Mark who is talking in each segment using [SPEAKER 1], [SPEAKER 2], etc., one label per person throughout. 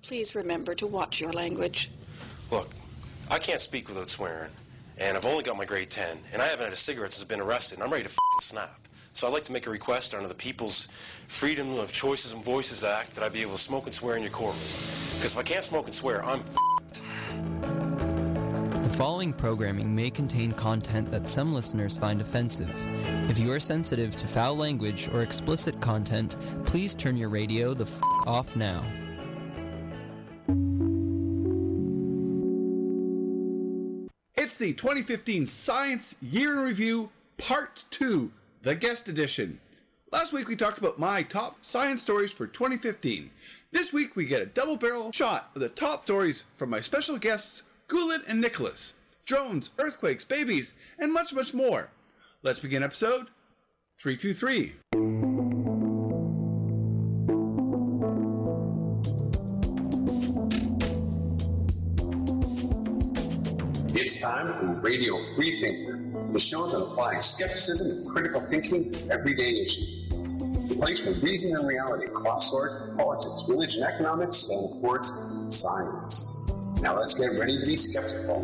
[SPEAKER 1] Please remember to watch your language.
[SPEAKER 2] Look, I can't speak without swearing, and I've only got my grade 10, and I haven't had a cigarette since I've been arrested, and I'm ready to snap. So I'd like to make a request under the People's Freedom of Choices and Voices Act that I be able to smoke and swear in your courtroom. Because if I can't smoke and swear, I'm
[SPEAKER 3] The following programming may contain content that some listeners find offensive. If you are sensitive to foul language or explicit content, please turn your radio the off now.
[SPEAKER 4] It's the 2015 Science Year in Review Part 2, the guest edition. Last week we talked about my top science stories for 2015. This week we get a double barrel shot of the top stories from my special guests Guled and Nicholas. Drones, earthquakes, babies, and much, much more. Let's begin episode 323.
[SPEAKER 5] It's time for Radio Free Thinker, the show that applies skepticism and critical thinking to everyday issues. The place where reason and reality cross swords, politics, religion, economics, and of course, science. Now let's get ready to be skeptical.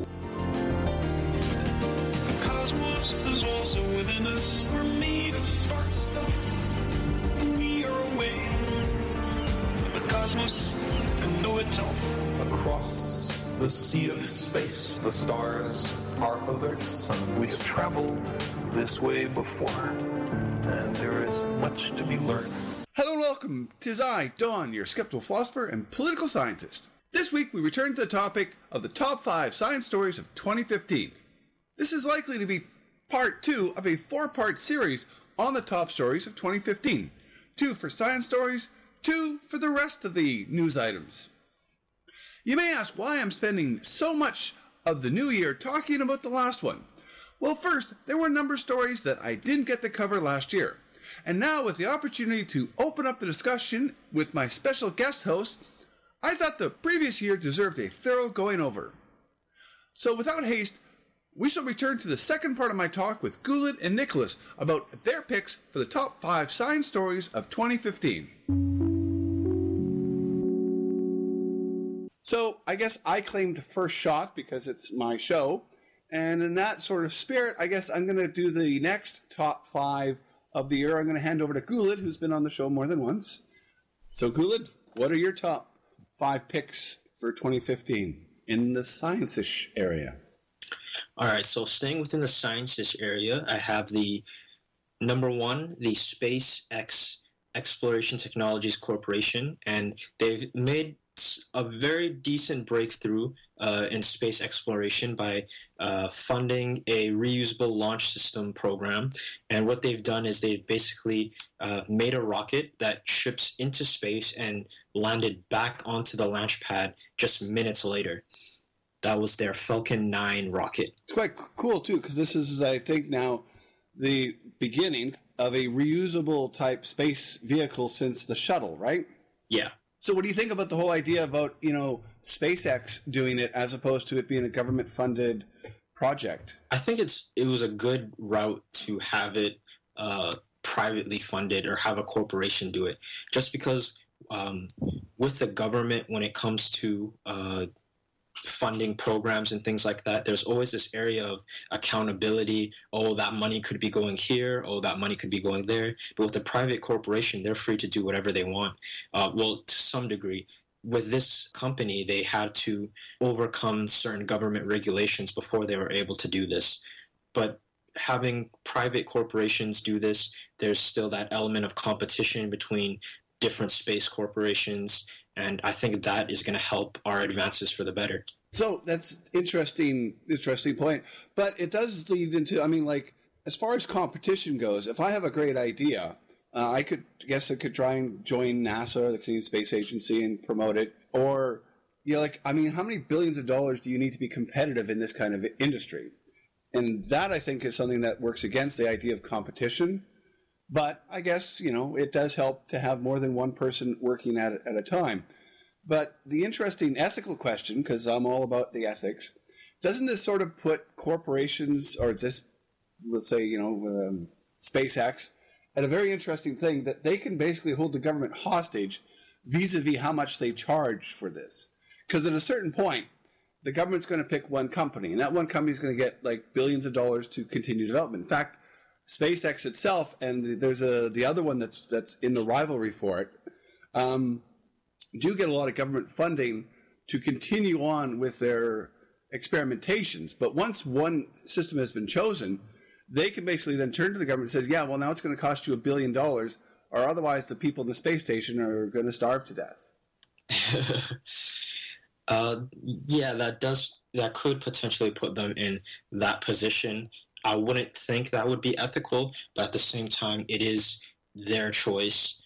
[SPEAKER 6] The cosmos is also within us. We're made of stars. We are a way of the cosmos to know itself.
[SPEAKER 7] Across the sea of space, the stars are of our sun. We have traveled this way before, and there is much to be learned.
[SPEAKER 4] Hello and welcome. 'Tis I, Don, your skeptical philosopher and political scientist. This week we return to the topic of the top 5 science stories of 2015. This is likely to be part 2 of a 4-part series on the top stories of 2015. 2 for science stories, 2 for the rest of the news items. You may ask why I'm spending so much of the new year talking about the last one. Well, first, there were a number of stories that I didn't get to cover last year. And now, with the opportunity to open up the discussion with my special guest host, I thought the previous year deserved a thorough going over. So without haste, we shall return to the second part of my talk with Guled and Nicholas about their picks for the top 5 science stories of 2015. So I guess I claimed first shot because it's my show. And in that sort of spirit, I guess I'm going to do the next top 5 of the year. I'm going to hand over to Guled, who's been on the show more than once. So Guled, what are your top 5 picks for 2015 in the science-ish area?
[SPEAKER 8] All right, so staying within the science-ish area, I have the number 1, the SpaceX Exploration Technologies Corporation, and they've made a very decent breakthrough in space exploration by funding a reusable launch system program. And what they've done is they've basically made a rocket that ships into space and landed back onto the launch pad just minutes later. That was their Falcon 9 rocket.
[SPEAKER 4] It's quite cool, too, because this is, I think, now the beginning of a reusable type space vehicle since the shuttle, right?
[SPEAKER 8] Yeah.
[SPEAKER 4] So what do you think about the whole idea about, SpaceX doing it as opposed to it being a government-funded project?
[SPEAKER 8] I think it was a good route to have it privately funded or have a corporation do it. Just because with the government, when it comes to funding programs and things like that, there's always this area of accountability. Oh, that money could be going here. Oh, that money could be going there. But with a private corporation, they're free to do whatever they want. Well, to some degree. With this company, they had to overcome certain government regulations before they were able to do this. But having private corporations do this, there's still that element of competition between different space corporations, and I think that is going to help our advances for the better.
[SPEAKER 4] So that's interesting point. But it does lead into, as far as competition goes, if I have a great idea, I could try and join NASA, the Canadian Space Agency, and promote it. Or, how many billions of dollars do you need to be competitive in this kind of industry? And that, I think, is something that works against the idea of competition. But I guess, it does help to have more than one person working at it at a time. But the interesting ethical question, because I'm all about the ethics, doesn't this sort of put corporations, or this, let's say, SpaceX, at a very interesting thing that they can basically hold the government hostage vis-a-vis how much they charge for this. Because at a certain point, the government's going to pick one company, and that one company is going to get like billions of dollars to continue development. In fact, SpaceX itself, and there's the other one that's in the rivalry for it, do get a lot of government funding to continue on with their experimentations. But once one system has been chosen, they can basically then turn to the government and say, yeah, well, now it's going to cost you $1 billion, or otherwise the people in the space station are going to starve to death.
[SPEAKER 8] Yeah, that could potentially put them in that position. I wouldn't think that would be ethical, but at the same time, it is their choice.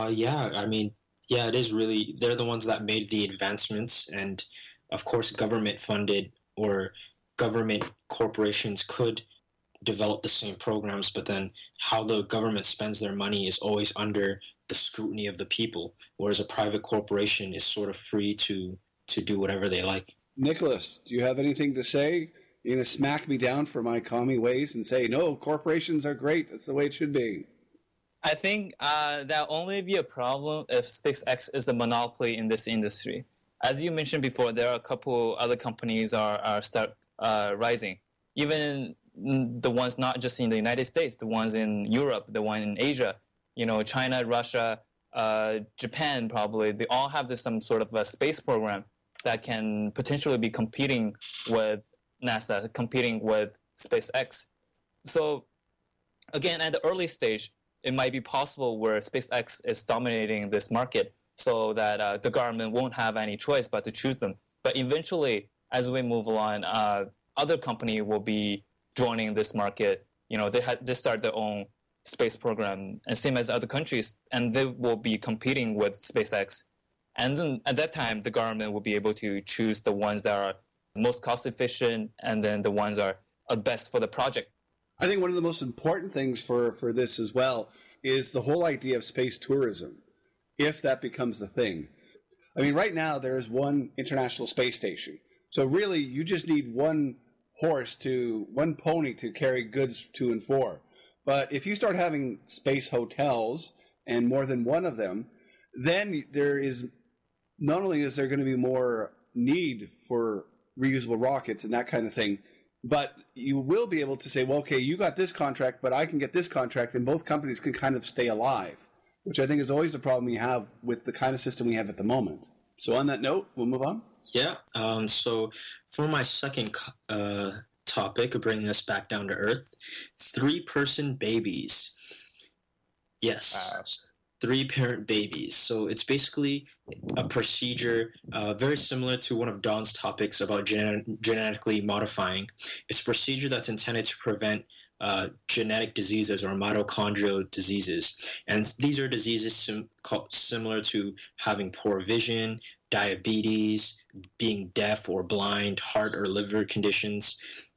[SPEAKER 8] It is really, they're the ones that made the advancements, and of course, government funded or government corporations could develop the same programs, but then how the government spends their money is always under the scrutiny of the people, whereas a private corporation is sort of free to do whatever they like.
[SPEAKER 4] Nicholas, do you have anything to say? You're going to smack me down for my commie ways and say, no, corporations are great. That's the way it should be.
[SPEAKER 9] I think that'll only be a problem if SpaceX is the monopoly in this industry. As you mentioned before, there are a couple other companies are start rising. Even the ones not just in the United States, the ones in Europe, the one in Asia, China, Russia, Japan probably, they all have some sort of a space program that can potentially be competing with NASA, competing with SpaceX. So again, at the early stage, it might be possible where SpaceX is dominating this market so that the government won't have any choice but to choose them. But eventually, as we move along, other companies will be joining this market. They start their own space program, and same as other countries, and they will be competing with SpaceX. And then at that time, the government will be able to choose the ones that are most cost efficient, and then the ones that are best for the project.
[SPEAKER 4] I think one of the most important things for this as well is the whole idea of space tourism, if that becomes the thing. I mean, right now there is one International Space Station. So really, you just need one pony to carry goods to and for. But if you start having space hotels and more than one of them, then not only is there going to be more need for reusable rockets and that kind of thing, but you will be able to say, well, okay, you got this contract, but I can get this contract, and both companies can kind of stay alive, which I think is always the problem we have with the kind of system we have at the moment. So on that note, we'll move on.
[SPEAKER 8] Yeah. So for my second topic, bringing us back down to earth, 3-person babies. Yes. 3-parent babies. So it's basically a procedure very similar to one of Don's topics about genetically modifying. It's a procedure that's intended to prevent genetic diseases or mitochondrial diseases. And these are diseases similar to having poor vision, diabetes, being deaf or blind, heart or liver conditions.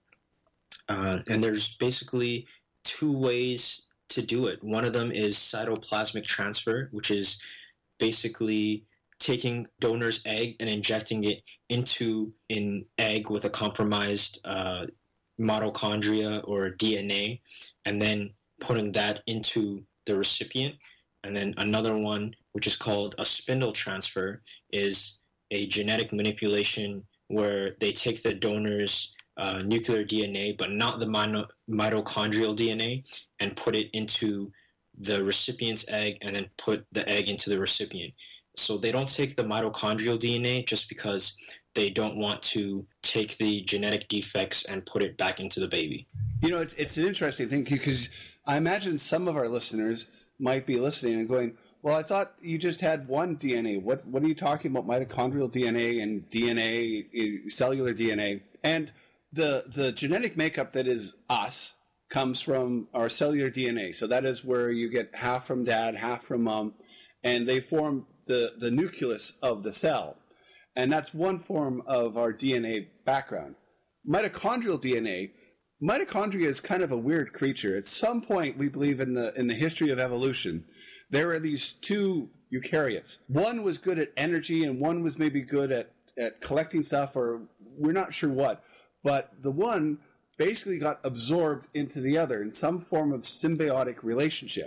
[SPEAKER 8] And there's basically 2 ways to do it. One of them is cytoplasmic transfer, which is basically taking donor's egg and injecting it into an egg with a compromised mitochondria or DNA, and then putting that into the recipient. And then another one, which is called a spindle transfer, is a genetic manipulation where they take the donor's nuclear DNA, but not the mitochondrial DNA, and put it into the recipient's egg and then put the egg into the recipient. So they don't take the mitochondrial DNA just because they don't want to take the genetic defects and put it back into the baby.
[SPEAKER 4] It's an interesting thing because I imagine some of our listeners might be listening and going, well, I thought you just had one DNA. What are you talking about, mitochondrial DNA and DNA, cellular DNA? And the genetic makeup that is us comes from our cellular DNA. So that is where you get half from dad, half from mom, and they form the nucleus of the cell. And that's one form of our DNA background. Mitochondrial DNA, mitochondria is kind of a weird creature. At some point, we believe in the history of evolution, there are these 2 eukaryotes. One was good at energy and one was maybe good at collecting stuff, or we're not sure what. But the one basically got absorbed into the other in some form of symbiotic relationship.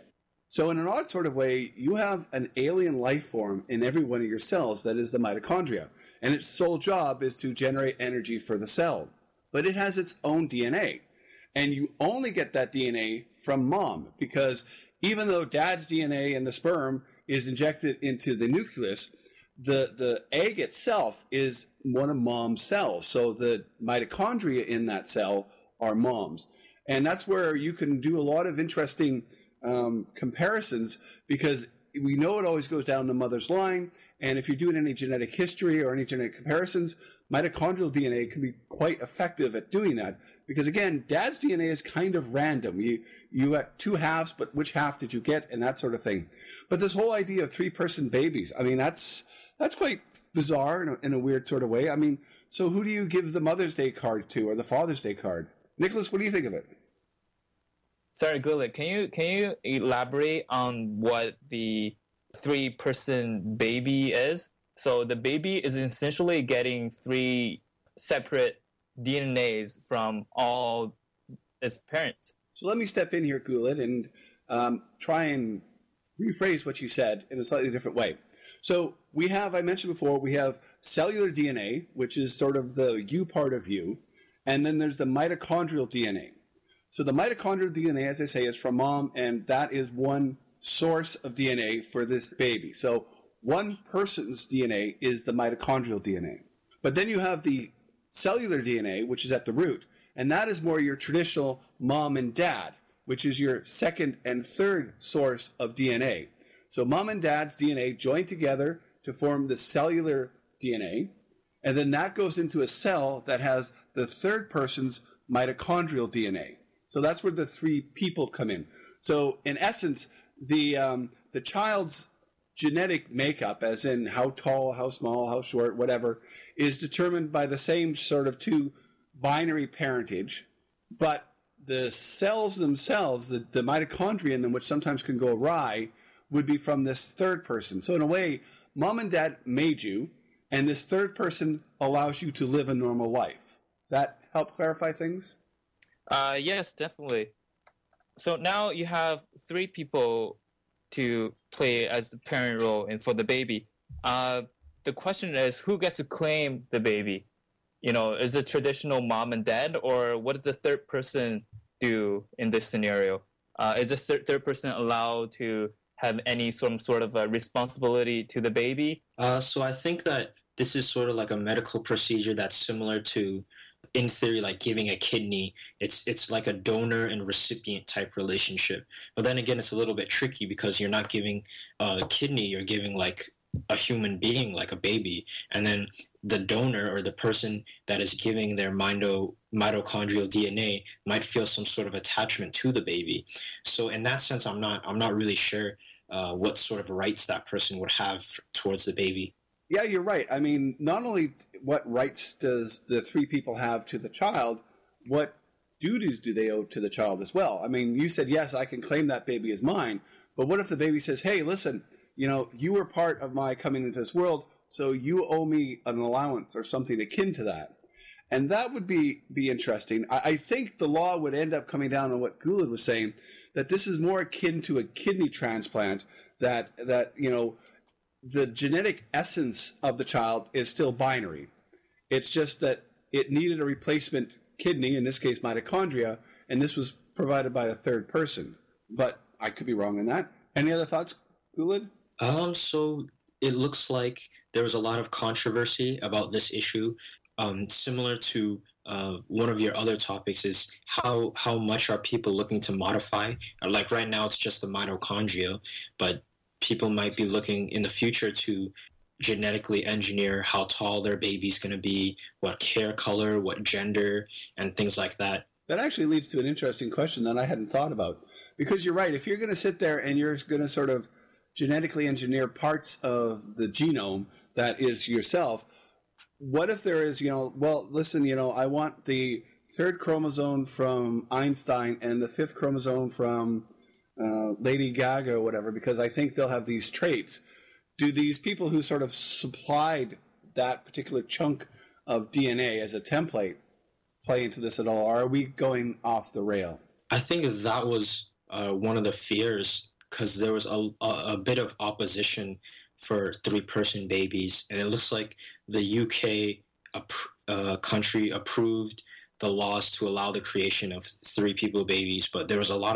[SPEAKER 4] So in an odd sort of way, you have an alien life form in every one of your cells that is the mitochondria. And its sole job is to generate energy for the cell. But it has its own DNA. And you only get that DNA from mom, because even though dad's DNA and the sperm is injected into the nucleus, the egg itself is one of mom's cells. So the mitochondria in that cell are mom's. And that's where you can do a lot of interesting comparisons, because we know it always goes down the mother's line. And if you're doing any genetic history or any genetic comparisons, mitochondrial DNA can be quite effective at doing that. Because again, dad's DNA is kind of random. You got two halves, but which half did you get, and that sort of thing. But this whole idea of 3-person babies, I mean, that's quite bizarre in a weird sort of way. I mean, so who do you give the Mother's Day card to, or the Father's Day card? Nicholas, what do you think of it?
[SPEAKER 9] Sorry, Gulick, can you elaborate on what the 3-person baby is? So the baby is essentially getting 3 separate DNAs from all its parents.
[SPEAKER 4] So let me step in here, Gulick, and try and rephrase what you said in a slightly different way. So we have, I mentioned before, we have cellular DNA, which is sort of the you part of you, and then there's the mitochondrial DNA. So the mitochondrial DNA, as I say, is from mom, and that is one source of DNA for this baby. So one person's DNA is the mitochondrial DNA. But then you have the cellular DNA, which is at the root, and that is more your traditional mom and dad, which is your second and third source of DNA. So mom and dad's DNA join together to form the cellular DNA, and then that goes into a cell that has the third person's mitochondrial DNA. So that's where the 3 people come in. So in essence, the child's genetic makeup, as in how tall, how small, how short, whatever, is determined by the same sort of 2 binary parentage, but the cells themselves, the mitochondria in them, which sometimes can go awry, would be from this third person. So in a way, mom and dad made you, and this third person allows you to live a normal life. Does that help clarify things?
[SPEAKER 9] Yes, definitely. So now you have 3 people to play as the parent role and for the baby. The question is, who gets to claim the baby? You know, is it traditional mom and dad, or what does the third person do in this scenario? Is the third person allowed to have any sort of a responsibility to the baby?
[SPEAKER 8] So I think that this is sort of like a medical procedure that's similar to, in theory, like giving a kidney. It's like a donor and recipient type relationship. But then again, it's a little bit tricky because you're not giving a kidney, you're giving like a human being, like a baby. And then the donor or the person that is giving their mitochondrial DNA might feel some sort of attachment to the baby. So in that sense, I'm not really sure what sort of rights that person would have towards the baby.
[SPEAKER 4] Yeah, you're right. I mean, not only what rights does the 3 people have to the child, what duties do they owe to the child as well? I mean, you said, yes, I can claim that baby as mine, but what if the baby says, hey, listen, you were part of my coming into this world, so you owe me an allowance or something akin to that. And that would be interesting. I think the law would end up coming down on what Gulick was saying, that this is more akin to a kidney transplant, that the genetic essence of the child is still binary. It's just that it needed a replacement kidney, in this case mitochondria, and this was provided by a third person. But I could be wrong on that. Any other thoughts, Gulick?
[SPEAKER 8] So it looks like there was a lot of controversy about this issue. Similar to one of your other topics is how much are people looking to modify? Like right now, it's just the mitochondria, but people might be looking in the future to genetically engineer how tall their baby's going to be, what hair color, what gender, and things like that.
[SPEAKER 4] That actually leads to an interesting question that I hadn't thought about. Because you're right, if you're going to sit there and you're going to sort of genetically engineer parts of the genome that is yourself, what if there is, well, listen, I want the 3rd chromosome from Einstein and the 5th chromosome from Lady Gaga or whatever, because I think they'll have these traits. Do these people who sort of supplied that particular chunk of DNA as a template play into this at all, or are we going off the rail?
[SPEAKER 8] I think that was one of the fears because there was a bit of opposition for 3-person babies, and it looks like the UK country approved the laws to allow the creation of 3-people babies, but there was a lot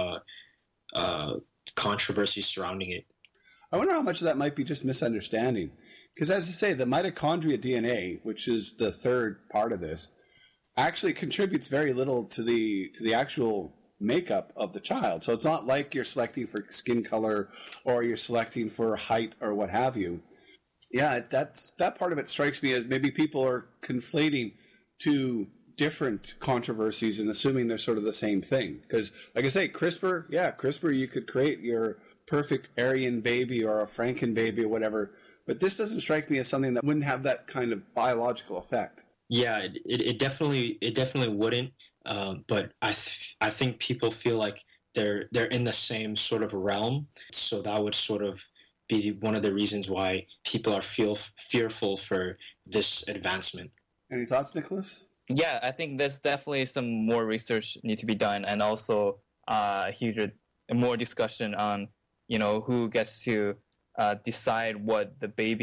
[SPEAKER 8] of controversy surrounding it.
[SPEAKER 4] I wonder how much of that might be just misunderstanding. Because as I say, the mitochondria DNA, which is the third part of this, actually contributes very little to the actual makeup of the child. So it's not like you're selecting for skin color or you're selecting for height or what have you. Yeah, that part of it strikes me as maybe people are conflating two different controversies and assuming they're sort of the same thing. Because, like I say, CRISPR, you could create your perfect Aryan baby or a Franken baby or whatever, but this doesn't strike me as something that wouldn't have that kind of biological effect.
[SPEAKER 8] Yeah, it definitely wouldn't. But I think people feel like they're in the same sort of realm, so that would sort of be one of the reasons why people are fearful for this advancement.
[SPEAKER 4] Any thoughts, Nicholas?
[SPEAKER 9] Yeah, I think there's definitely some more research need to be done, and also more discussion on who gets to decide what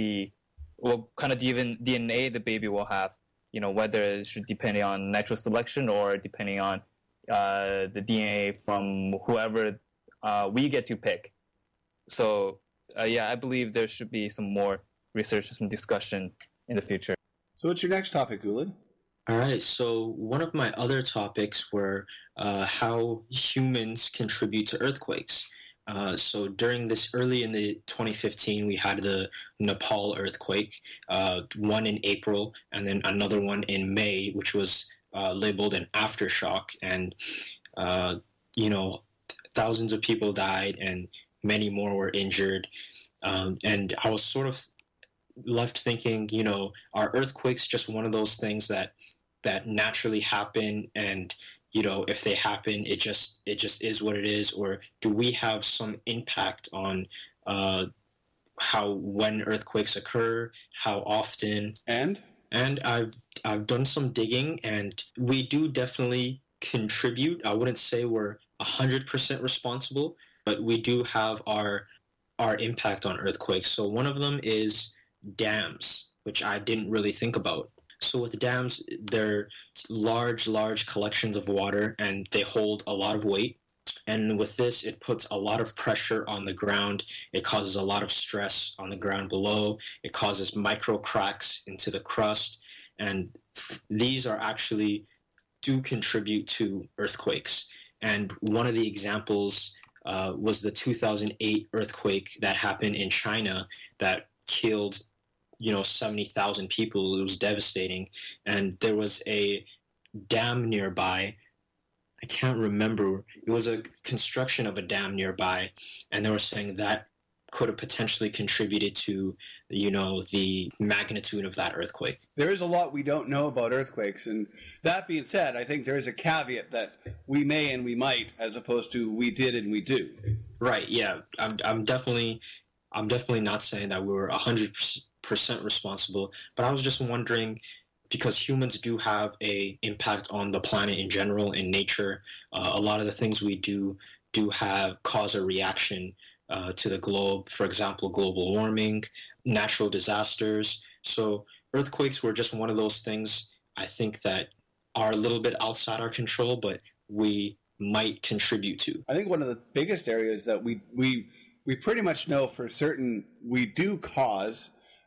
[SPEAKER 9] kind of DNA the baby will have. Whether it should depend on natural selection or depending on the DNA from whoever we get to pick. So, I believe there should be some more research and some discussion in the future.
[SPEAKER 4] So what's your next topic, Ulid?
[SPEAKER 8] All right, so one of my other topics were how humans contribute to earthquakes. So during this early in the 2015, we had the Nepal earthquake, one in April and then another one in May, which was labeled an aftershock. And, thousands of people died and many more were injured. And I was sort of left thinking, are earthquakes just one of those things that naturally happen, and if they happen, it just is what it is, or do we have some impact on when earthquakes occur, how often? And I've done some digging, and we do definitely contribute. I wouldn't say we're 100% responsible, but we do have our impact on earthquakes. So one of them is dams, which I didn't really think about. So with dams, they're large collections of water, and they hold a lot of weight. And with this, it puts a lot of pressure on the ground. It causes a lot of stress on the ground below. It causes micro cracks into the crust. And these are actually do contribute to earthquakes. And one of the examples was the 2008 earthquake that happened in China that killed 70,000 people. It was devastating. And there was a dam nearby. I can't remember. It was a construction of a dam nearby. And they were saying that could have potentially contributed to, the magnitude of that earthquake.
[SPEAKER 4] There is a lot we don't know about earthquakes. And that being said, I think there is a caveat that we may and we might, as opposed to we did and we do.
[SPEAKER 8] Right. Yeah. I'm definitely not saying that we were 100% responsible, but I was just wondering, because humans do have a impact on the planet in general, in nature. A lot of the things we do cause a reaction to the globe. For example, global warming, natural disasters. So earthquakes were just one of those things, I think, that are a little bit outside our control, but we might contribute to.
[SPEAKER 4] I think one of the biggest areas that we pretty much know for certain we do cause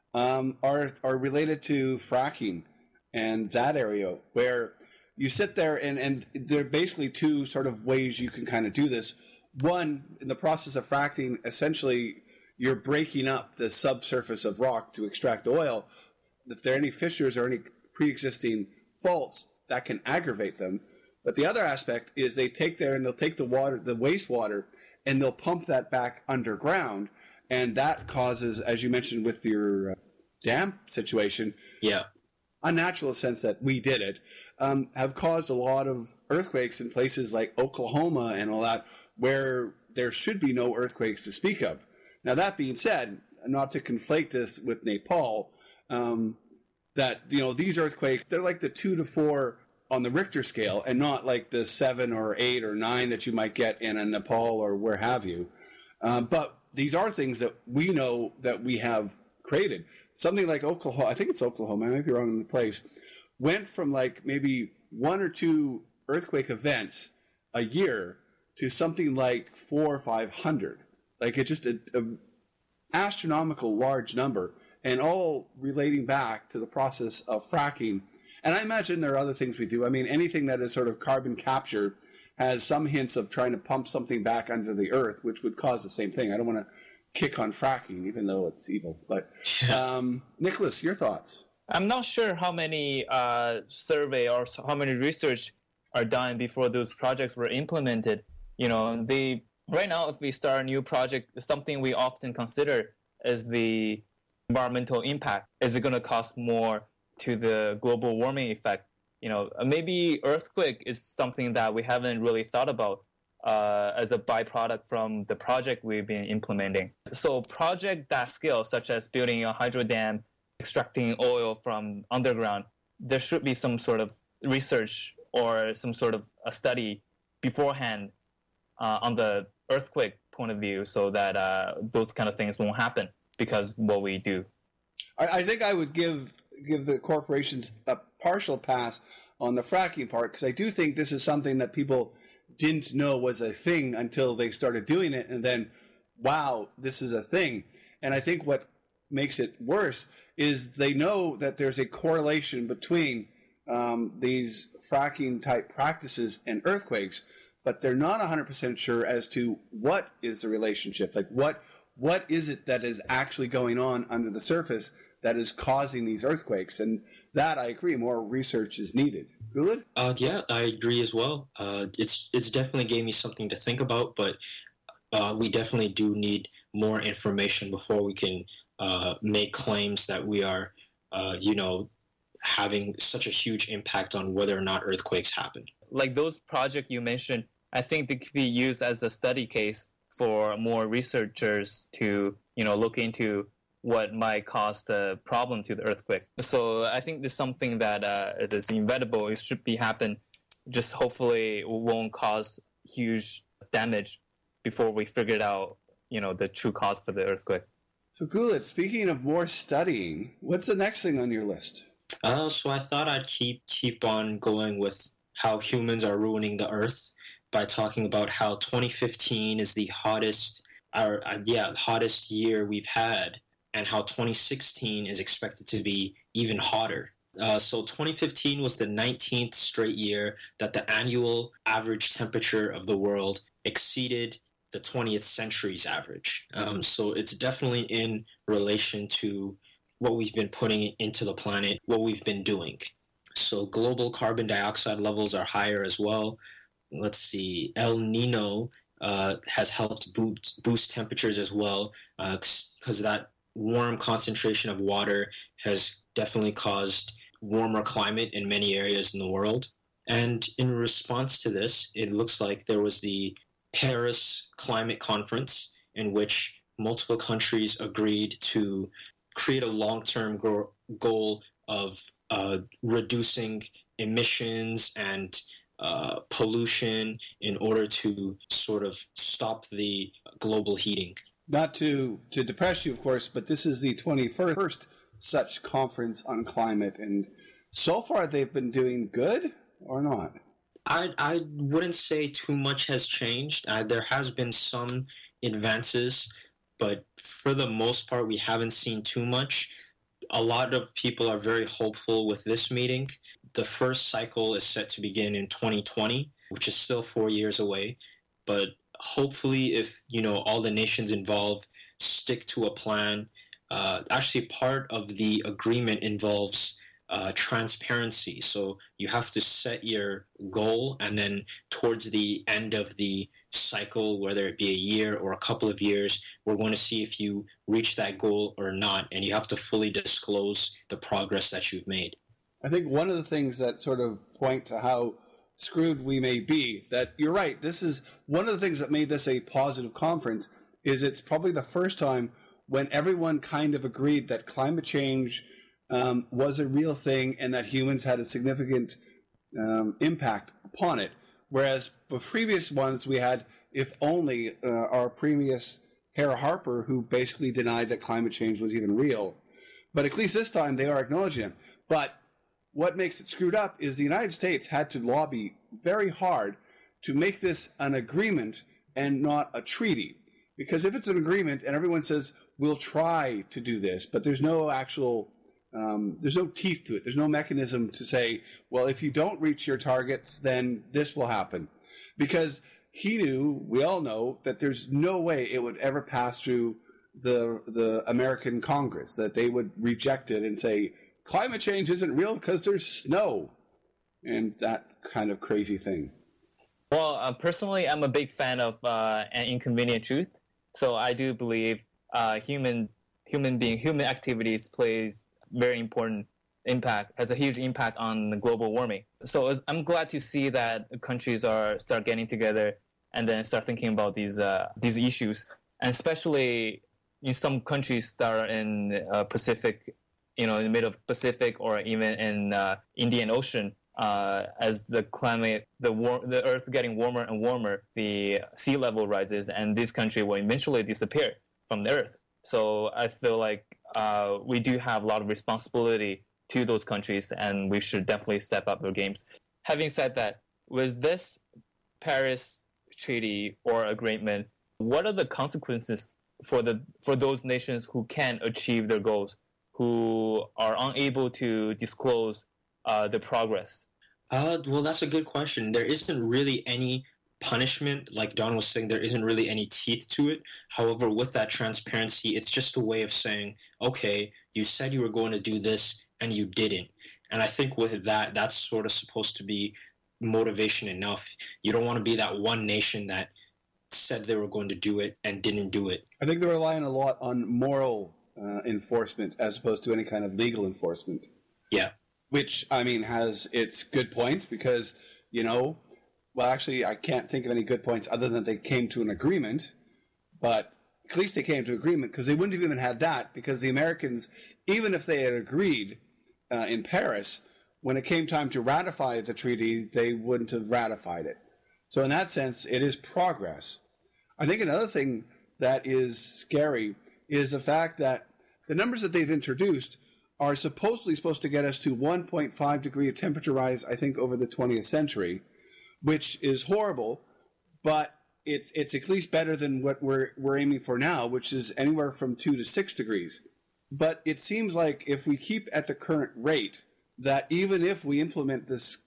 [SPEAKER 4] are related to fracking and that area, where you sit there and there are basically two sort of ways you can kind of do this. One, in the process of fracking, essentially you're breaking up the subsurface of rock to extract oil. If there are any fissures or any pre-existing faults, that can aggravate them. But the other aspect is they take there and they'll take the wastewater, and they'll pump that back underground, and that causes, as you mentioned with your dam situation, unnatural sense that we did it, have caused a lot of earthquakes in places like Oklahoma and all that, where there should be no earthquakes to speak of. Now, that being said, not to conflate this with Nepal, that, these earthquakes, they're like the 2 to 4 on the Richter scale, and not like the 7 or 8 or 9 that you might get in a Nepal or where have you. But these are things that we know that we have created. Something like Oklahoma, I think it's Oklahoma, I might be wrong in the place, went from like maybe 1 or 2 earthquake events a year to something like 400 or 500. Like it's just an astronomical large number, and all relating back to the process of fracking. And I imagine there are other things we do. I mean, anything that is sort of carbon capture has some hints of trying to pump something back under the earth, which would cause the same thing. I don't want to kick on fracking, even though it's evil. But Nicholas, your thoughts?
[SPEAKER 9] I'm not sure how many survey or how many research are done before those projects were implemented. You know, right now, if we start a new project, something we often consider is the environmental impact. Is it going to cost more to the global warming effect? You know, maybe earthquake is something that we haven't really thought about as a byproduct from the project we've been implementing. So project that scale, such as building a hydro dam, extracting oil from underground, there should be some sort of research or some sort of a study beforehand on the earthquake point of view, so that those kind of things won't happen because what we do.
[SPEAKER 4] I think I would give the corporations a partial pass on the fracking part, because I do think this is something that people didn't know was a thing until they started doing it, and then, wow, this is a thing. And I think what makes it worse is they know that there's a correlation between these fracking type practices and earthquakes, but they're not 100% sure as to what is the relationship. Like what is it that is actually going on under the surface that is causing these earthquakes? And that, I agree, more research is needed. Guled?
[SPEAKER 8] Yeah, I agree as well. It's definitely gave me something to think about, but we definitely do need more information before we can make claims that we are, having such a huge impact on whether or not earthquakes happen.
[SPEAKER 9] Like those projects you mentioned, I think they could be used as a study case for more researchers to, look into what might cause the problem to the earthquake. So I think this is something that it is inevitable. It should be happen. Just hopefully it won't cause huge damage before we figure out, the true cause for the earthquake.
[SPEAKER 4] So Guled, speaking of more studying, what's the next thing on your list?
[SPEAKER 8] So I thought I'd keep on going with how humans are ruining the earth by talking about how 2015 is the hottest year we've had, and how 2016 is expected to be even hotter. So 2015 was the 19th straight year that the annual average temperature of the world exceeded the 20th century's average. So it's definitely in relation to what we've been putting into the planet, what we've been doing. So global carbon dioxide levels are higher as well. Let's see, El Nino has helped boost temperatures as well, because that warm concentration of water has definitely caused warmer climate in many areas in the world. And in response to this, it looks like there was the Paris Climate Conference, in which multiple countries agreed to create a long-term goal of reducing emissions and pollution in order to sort of stop the global heating.
[SPEAKER 4] Not to depress you, of course, but this is the 21st such conference on climate, and so far they've been doing good or not?
[SPEAKER 8] I wouldn't say too much has changed. There has been some advances, but for the most part, we haven't seen too much. A lot of people are very hopeful with this meeting. The first cycle is set to begin in 2020, which is still 4 years away. But hopefully, if all the nations involved stick to a plan, actually part of the agreement involves transparency. So you have to set your goal, and then towards the end of the cycle, whether it be a year or a couple of years, we're going to see if you reach that goal or not, and you have to fully disclose the progress that you've made.
[SPEAKER 4] I think one of the things that sort of point to how screwed we may be, that you're right, this is one of the things that made this a positive conference, is it's probably the first time when everyone kind of agreed that climate change was a real thing and that humans had a significant impact upon it. Whereas the previous ones we had, if only our previous Hera Harper, who basically denied that climate change was even real. But at least this time they are acknowledging it. But what makes it screwed up is the United States had to lobby very hard to make this an agreement and not a treaty. Because if it's an agreement and everyone says, we'll try to do this, but there's no actual, there's no teeth to it. There's no mechanism to say, well, if you don't reach your targets, then this will happen. Because he knew, we all know, that there's no way it would ever pass through the American Congress, that they would reject it and say, climate change isn't real because there's snow. And that kind of crazy thing.
[SPEAKER 9] Well, personally, I'm a big fan of An Inconvenient Truth. So I do believe human activities plays very important impact, has a huge impact on global warming. So I'm glad to see that countries start getting together and then start thinking about these issues, and especially in some countries that are in Pacific, in the middle of Pacific or even in Indian Ocean. As the climate, the Earth getting warmer and warmer, the sea level rises, and this country will eventually disappear from the Earth. So I feel like we do have a lot of responsibility to those countries, and we should definitely step up their games. Having said that, with this Paris Treaty or agreement, what are the consequences for those nations who can't achieve their goals, who are unable to disclose the progress?
[SPEAKER 8] Well, that's a good question. There isn't really any punishment, like Don was saying, there isn't really any teeth to it. However, with that transparency, it's just a way of saying, okay, you said you were going to do this and you didn't. And I think with that, that's sort of supposed to be motivation enough. You don't want to be that one nation that said they were going to do it and didn't do it. I
[SPEAKER 4] think they're relying a lot on moral enforcement as opposed to any kind of legal enforcement.
[SPEAKER 8] Yeah.
[SPEAKER 4] Which, I mean, has its good points because, well, actually, I can't think of any good points other than they came to an agreement. But at least they came to agreement because they wouldn't have even had that because the Americans, even if they had agreed in Paris, when it came time to ratify the treaty, they wouldn't have ratified it. So in that sense, it is progress. I think another thing that is scary is the fact that the numbers that they've introduced are supposed to get us to 1.5 degree of temperature rise, I think, over the 20th century, which is horrible, but it's at least better than what we're aiming for now, which is anywhere from 2 to 6 degrees. But it seems like if we keep at the current rate, that even if we implement this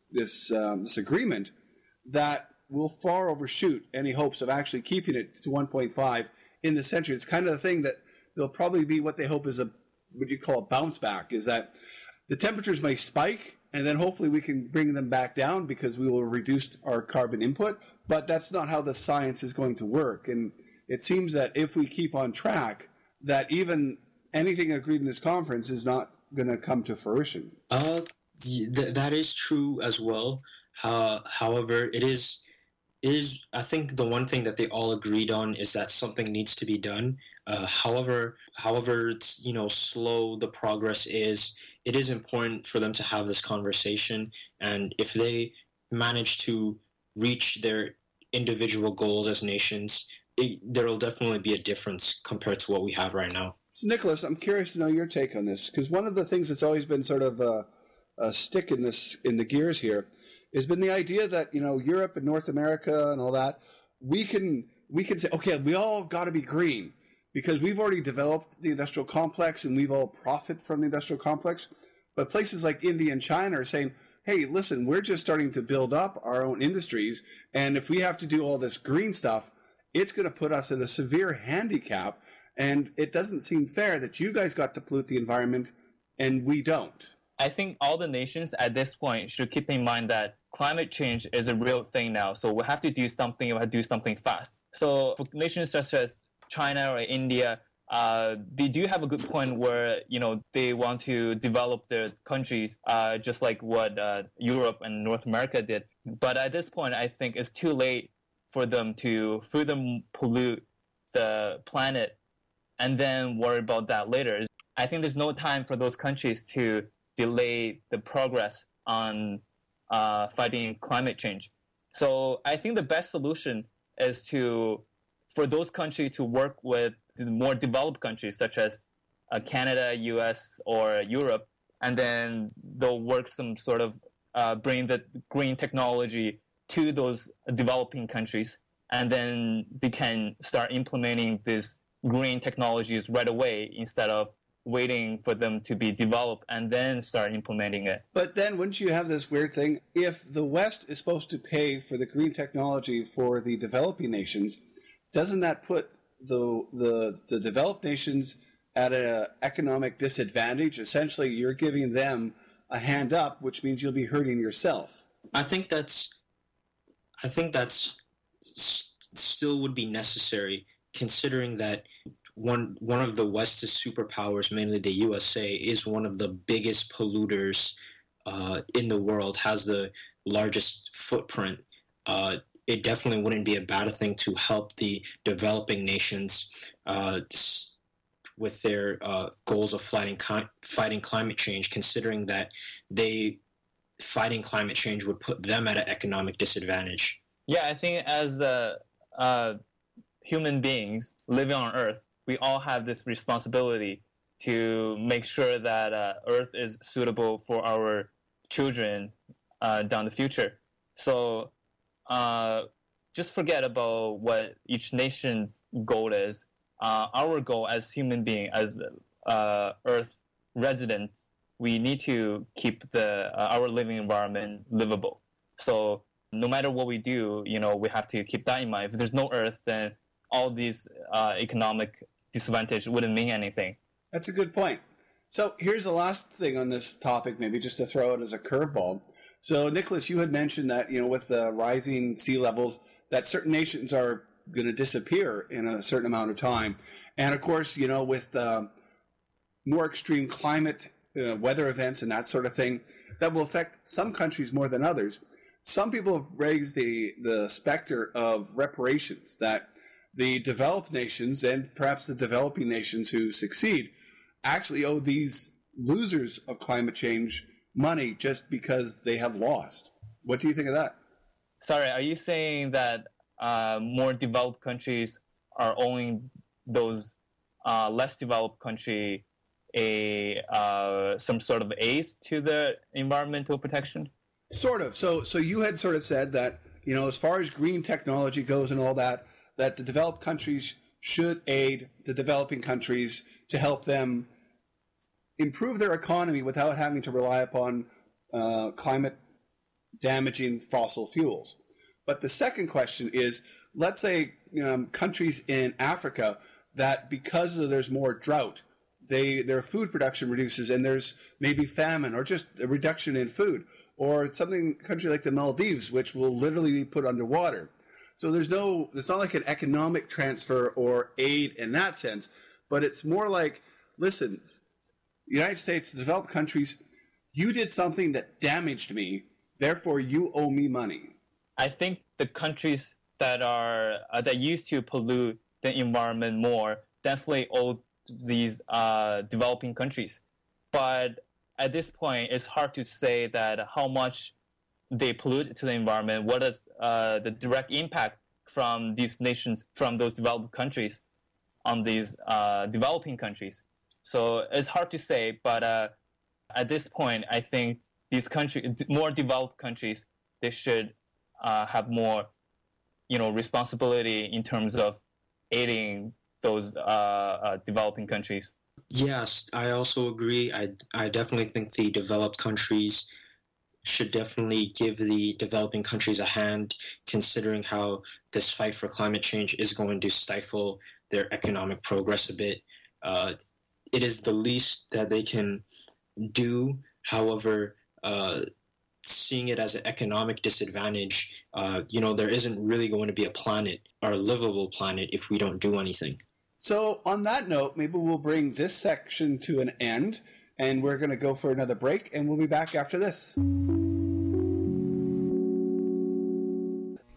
[SPEAKER 4] agreement, that will far overshoot any hopes of actually keeping it to 1.5 in the century. It's kind of the thing that there'll probably be what they hope is what you call a bounce back, is that the temperatures may spike and then hopefully we can bring them back down because we will have reduced our carbon input, but that's not how the science is going to work. And it seems that if we keep on track, that even anything agreed in this conference is not going to come to fruition.
[SPEAKER 8] That is true as well. However, it is I think the one thing that they all agreed on is that something needs to be done. However, it's, slow the progress is, it is important for them to have this conversation. And if they manage to reach their individual goals as nations, there will definitely be a difference compared to what we have right now.
[SPEAKER 4] So, Nicholas, I'm curious to know your take on this, because one of the things that's always been sort of a stick in the gears here has been the idea that, Europe and North America and all that, we can say, okay, we all got to be green because we've already developed the industrial complex and we've all profit from the industrial complex. But places like India and China are saying, hey, listen, we're just starting to build up our own industries. And if we have to do all this green stuff, it's going to put us in a severe handicap. And it doesn't seem fair that you guys got to pollute the environment and we don't.
[SPEAKER 9] I think all the nations at this point should keep in mind that climate change is a real thing now. So we have to do something. We have to do something fast. So for nations such as China or India, they do have a good point where, they want to develop their countries just like what Europe and North America did. But at this point, I think it's too late for them to further pollute the planet and then worry about that later. I think there's no time for those countries to delay the progress on fighting climate change. So I think the best solution is to for those countries to work with the more developed countries such as Canada, US, or Europe, and then they'll work some sort of bring the green technology to those developing countries, and then they can start implementing these green technologies right away instead of waiting for them to be developed and then start implementing it.
[SPEAKER 4] But then wouldn't you have this weird thing? If the West is supposed to pay for the green technology for the developing nations, doesn't that put the developed nations at an economic disadvantage? Essentially, you're giving them a hand up, which means you'll be hurting yourself.
[SPEAKER 8] I think that's still would be necessary, considering that one of the West's superpowers, mainly the USA, is one of the biggest polluters in the world, has the largest footprint. It definitely wouldn't be a bad thing to help the developing nations with their goals of fighting climate change, considering that fighting climate change would put them at an economic disadvantage.
[SPEAKER 9] Yeah, I think as human beings living on Earth, we all have this responsibility to make sure that Earth is suitable for our children down the future. So just forget about what each nation's goal is. Our goal as human being, as Earth resident, we need to keep our living environment livable. So no matter what we do, we have to keep that in mind. If there's no Earth, then all these economic disadvantage wouldn't mean anything.
[SPEAKER 4] That's a good point. So here's the last thing on this topic, maybe just to throw it as a curveball. So Nicholas, you had mentioned that, with the rising sea levels, that certain nations are going to disappear in a certain amount of time. And of course, with more extreme climate, weather events and that sort of thing, that will affect some countries more than others. Some people have raised the specter of reparations, that the developed nations and perhaps the developing nations who succeed actually owe these losers of climate change money just because they have lost. What do you think of that?
[SPEAKER 9] Sorry, are you saying that more developed countries are owing those less developed country some sort of aid to the environmental protection?
[SPEAKER 4] Sort of. So you had sort of said that, as far as green technology goes and all that the developed countries should aid the developing countries to help them improve their economy without having to rely upon climate-damaging fossil fuels. But the second question is, let's say countries in Africa that because there's more drought, their food production reduces and there's maybe famine or just a reduction in food, or a country like the Maldives, which will literally be put underwater. So it's not like an economic transfer or aid in that sense, but it's more like, listen, the United States, the developed countries, you did something that damaged me, therefore you owe me money.
[SPEAKER 9] I think the countries that used to pollute the environment more definitely owe these developing countries. But at this point, it's hard to say that how much they pollute to the environment. What is the direct impact from these nations, from those developed countries, on these developing countries? So it's hard to say, but at this point, I think these more developed countries, they should have more, responsibility in terms of aiding those developing countries.
[SPEAKER 8] Yes, I also agree. I definitely think the developed countries should definitely give the developing countries a hand, considering how this fight for climate change is going to stifle their economic progress a bit. It is the least that they can do. However, seeing it as an economic disadvantage, there isn't really going to be a planet or a livable planet if we don't do anything.
[SPEAKER 4] So on that note, maybe we'll bring this section to an end, and we're going to go for another break, and we'll be back after this.
[SPEAKER 10] I knew I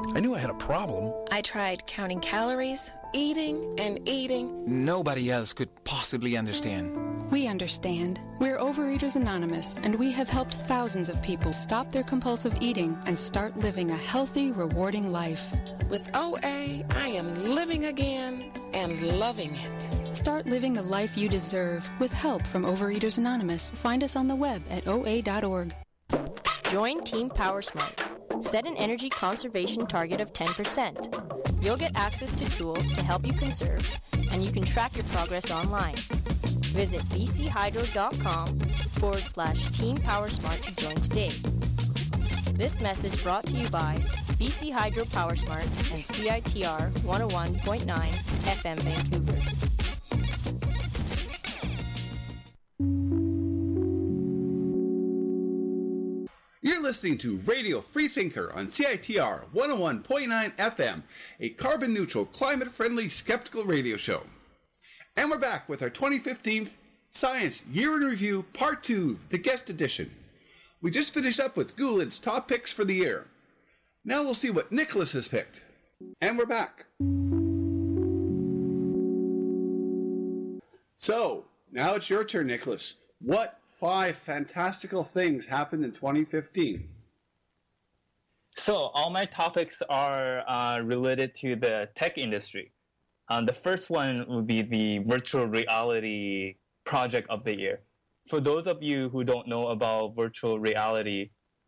[SPEAKER 10] had a problem.
[SPEAKER 11] I tried counting calories, eating and eating.
[SPEAKER 12] Nobody else could possibly understand.
[SPEAKER 13] We understand. We're Overeaters Anonymous, and we have helped thousands of people stop their compulsive eating and start living a healthy, rewarding life.
[SPEAKER 11] With OA, I am living again and loving it.
[SPEAKER 13] Start living the life you deserve with help from Overeaters Anonymous. Find us on the web at oa.org.
[SPEAKER 14] Join Team PowerSmart. Set an energy conservation target of 10%. You'll get access to tools to help you conserve, and you can track your progress online. Visit bchydro.com/Team PowerSmart to join today. This message brought to you by BC Hydro PowerSmart and CITR 101.9 FM Vancouver.
[SPEAKER 4] You're listening to Radio Freethinker on CITR 101.9 FM, a carbon-neutral, climate-friendly, skeptical radio show. And we're back with our 2015 Science Year in Review Part 2, the guest edition. We just finished up with Goulin's top picks for the year. Now we'll see what Nicholas has picked. And we're back. So, now it's your turn, Nicholas. What 5 fantastical things happened in 2015?
[SPEAKER 9] So all my topics are related to the tech industry. The first one would be the virtual reality project of the year. For those of you who don't know about virtual reality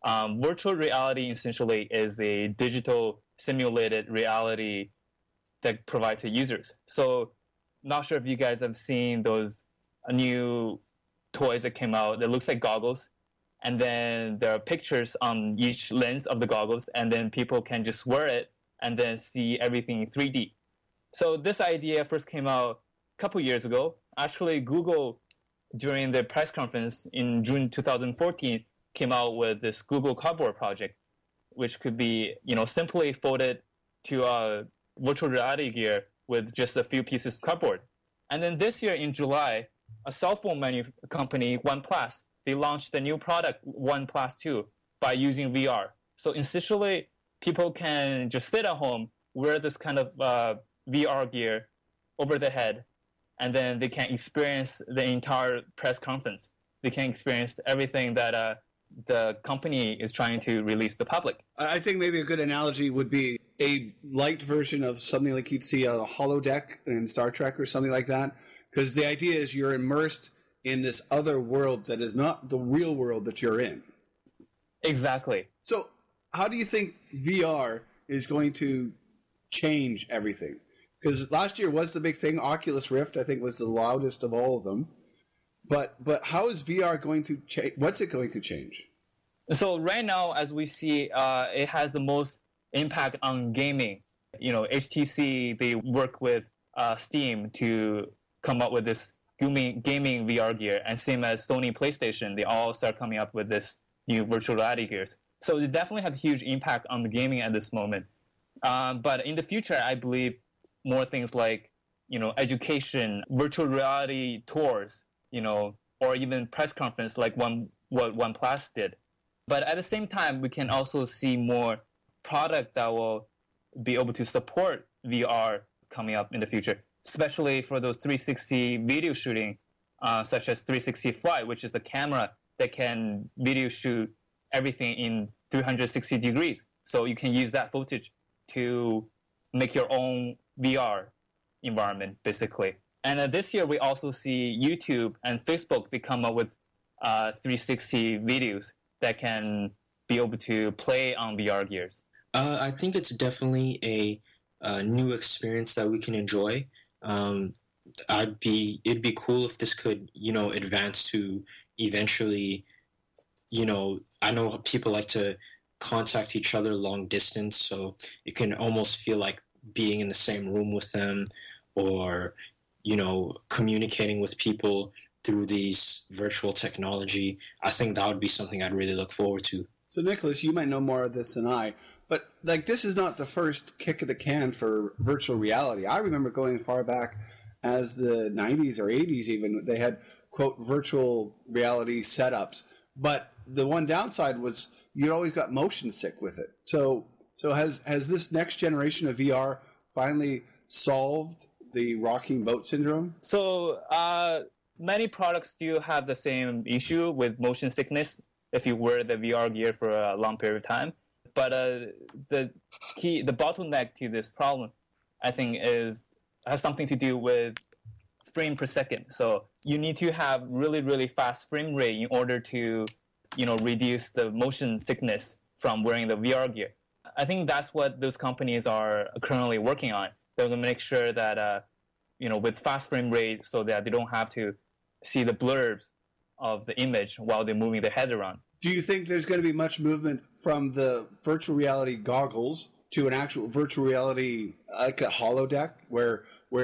[SPEAKER 9] essentially is a digital simulated reality that provides to users. So not sure if you guys have seen those new toys that came out that looks like goggles, and then there are pictures on each lens of the goggles, and then people can just wear it and then see everything in 3D. So this idea first came out a couple years ago. Actually, Google, during their press conference in June 2014, came out with this Google Cardboard project, which could be, simply folded to a virtual reality gear with just a few pieces of cardboard. And then this year in July, a cell phone company, OnePlus, they launched the new product, OnePlus 2, by using VR. So essentially, people can just sit at home, wear this kind of VR gear over their head, and then they can experience the entire press conference. They can experience everything that the company is trying to release to the public.
[SPEAKER 4] I think maybe a good analogy would be a light version of something like you'd see a holodeck in Star Trek or something like that. Because the idea is you're immersed in this other world that is not the real world that you're in.
[SPEAKER 9] Exactly.
[SPEAKER 4] So how do you think VR is going to change everything? Because last year was the big thing. Oculus Rift, I think, was the loudest of all of them. But how is VR going to change? What's it going to change?
[SPEAKER 9] So right now, as we see, it has the most impact on gaming. HTC, they work with Steam to come up with this gaming VR gear, and same as Sony PlayStation, they all start coming up with this new virtual reality gears. So they definitely have a huge impact on the gaming at this moment. But in the future, I believe more things like, education, virtual reality tours, or even press conference like what OnePlus did. But at the same time, we can also see more product that will be able to support VR coming up in the future, especially for those 360 video shooting, such as 360 Fly, which is a camera that can video shoot everything in 360 degrees. So you can use that footage to make your own VR environment, basically. And this year, we also see YouTube and Facebook, they come up with 360 videos that can be able to play on VR gears.
[SPEAKER 8] I think it's definitely a new experience that we can enjoy. It'd be cool if this could, advance to eventually, I know people like to contact each other long distance, so you can almost feel like being in the same room with them, or, communicating with people through these virtual technology. I think that would be something I'd really look forward to.
[SPEAKER 4] So, Nicholas, you might know more of this than I, but this is not the first kick of the can for virtual reality. I remember going far back as the 90s or 80s even, they had, quote, virtual reality setups. But the one downside was you always got motion sick with it. So So has this next generation of VR finally solved the rocking boat syndrome?
[SPEAKER 9] So many products do have the same issue with motion sickness if you wear the VR gear for a long period of time. But the bottleneck to this problem, I think, has something to do with frame per second. So you need to have really, really fast frame rate in order to, reduce the motion sickness from wearing the VR gear. I think that's what those companies are currently working on. They're going to make sure that, with fast frame rate so that they don't have to see the blurbs of the image while they're moving their head around.
[SPEAKER 4] Do you think there's going to be much movement from the virtual reality goggles to an actual virtual reality, like a holodeck, where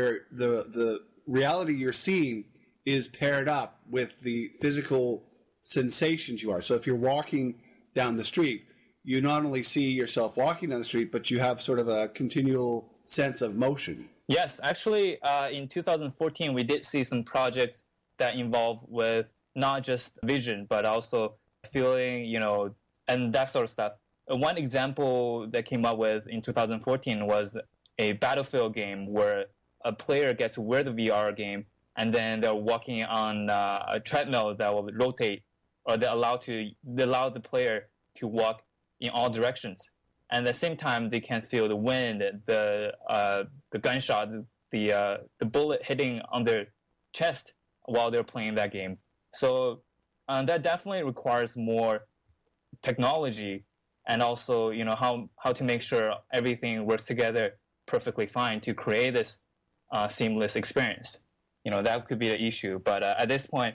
[SPEAKER 4] the reality you're seeing is paired up with the physical sensations you are? So if you're walking down the street, you not only see yourself walking down the street, but you have sort of a continual sense of motion.
[SPEAKER 9] Yes, actually, in 2014, we did see some projects that involve with not just vision, but also feeling, and that sort of stuff. One example that came up with in 2014 was a Battlefield game where a player gets to wear the VR game, and then they're walking on a treadmill that will rotate, or they allow the player to walk in all directions. And at the same time, they can feel the wind, the gunshot, the bullet hitting on their chest while they're playing that game. So that definitely requires more technology, and also how to make sure everything works together perfectly fine to create this seamless experience. That could be the issue. But at this point,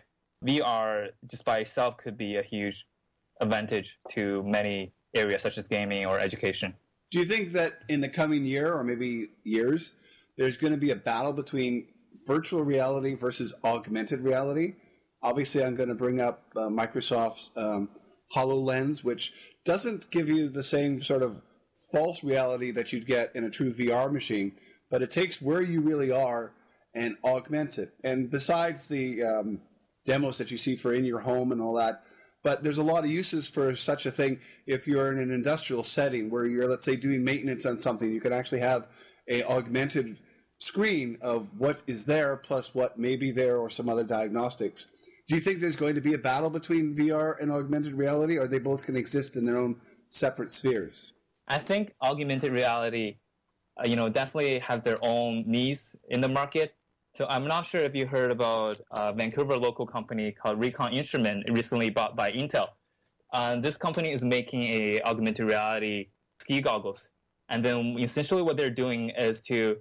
[SPEAKER 9] VR just by itself could be a huge advantage to many areas such as gaming or education.
[SPEAKER 4] Do you think that in the coming year or maybe years, there's going to be a battle between virtual reality versus augmented reality? Obviously, I'm going to bring up Microsoft's HoloLens, which doesn't give you the same sort of false reality that you'd get in a true VR machine, but it takes where you really are and augments it. And besides the demos that you see for in your home and all that, but there's a lot of uses for such a thing. If you're in an industrial setting where you're, let's say, doing maintenance on something, you can actually have a augmented screen of what is there plus what may be there or some other diagnostics. Do you think there's going to be a battle between VR and augmented reality, or they both can exist in their own separate spheres?
[SPEAKER 9] I think augmented reality, definitely have their own needs in the market. So I'm not sure if you heard about a Vancouver local company called Recon Instrument, recently bought by Intel. This company is making a augmented reality ski goggles. And then essentially what they're doing is to,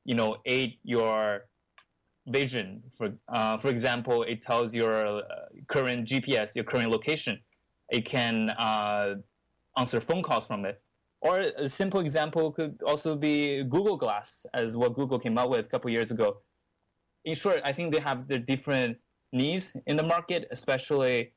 [SPEAKER 9] aid your vision. For example, it tells your current GPS, your current location. It can answer phone calls from it. Or a simple example could also be Google Glass, as what Google came out with a couple years ago. In short, I think they have their different needs in the market, especially,